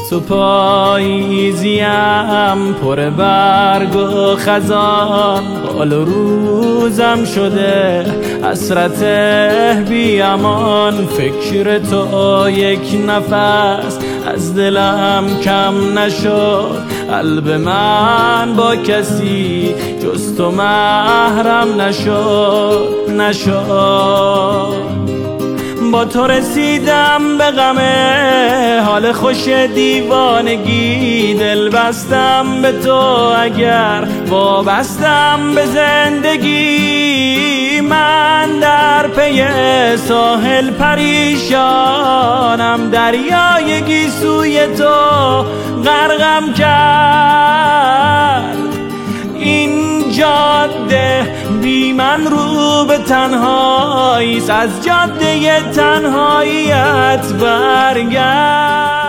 تو پاییزیم پر برگ و خزان، حال روزم شده حسرت بی امان. فکر تو یک نفس از دلم کم نشد، قلب من با کسی جز تو محرم نشد. با تو رسیدم به غم حال خوش دیوانگی، دل بستم به تو اگر وابستم به زندگی. من در پی ساحل پریشانم، دریای گیسوی تو غرقم کرد. این جاده بی من رو به تنهاییست، از جاده تنهاییت برگرد.